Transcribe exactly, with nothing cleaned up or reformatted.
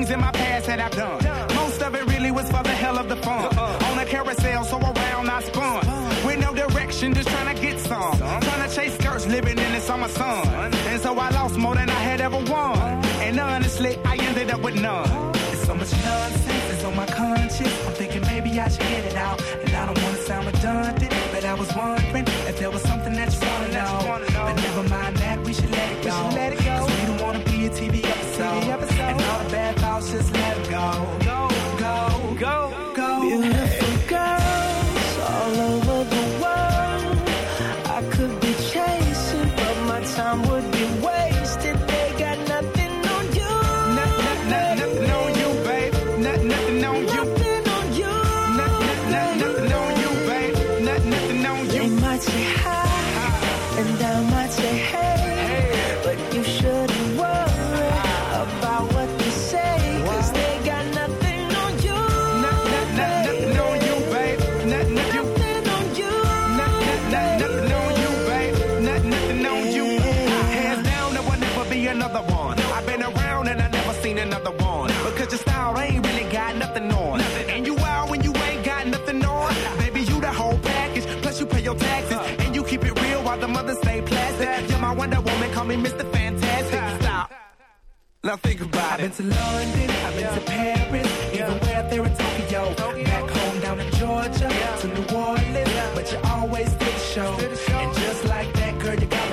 things in my past that I've done. Most of it really was for the hell of the fun. On a carousel, so around I spun. With no direction, just trying to get some. Trying to chase skirts, living in the summer sun. And so I lost more than I had ever won. And honestly, I ended up with none. There's so much nonsense that's on my conscience. I'm thinking maybe I should get it out. And I don't want to sound redundant, but I was wondering if there was something that you want to know. But never mind that, we should let it go. Cause we don't want to be a T V episode. And all the bad thoughts, just let it go. Go, go, go, go. Beautiful girls all over the world. I could be chasing, but my time would be wasted. They got nothing on you. Nothing, nothing, nothing on you, babe. Nothing, nothing on you. Nothing on you. Nothing, nothing, nothing on you, babe. Nothing, nothing on you. They might say hi, and I might say hey, but you shouldn't worry about what they say, cause they got nothing on you. Nothing, nothing on you, babe. Nothing, nothing on you. Nothing, nothing on you, babe. Nothing, nothing on you. Hands down, there will never be another one. I've been around and I never seen another one. Because your style ain't really got nothing on. And you out when you ain't got nothing on. Baby, you the whole package. Plus you pay your taxes. And you keep it real while the mothers stay plastic. You're my Wonder Woman, call me Mister Fantastic. Stop. Now think about it. I've been to London, I've been to Paris, even way up there in Tokyo. Back home down in Georgia, to New Orleans, but you always did the show. And just like that, girl, you got me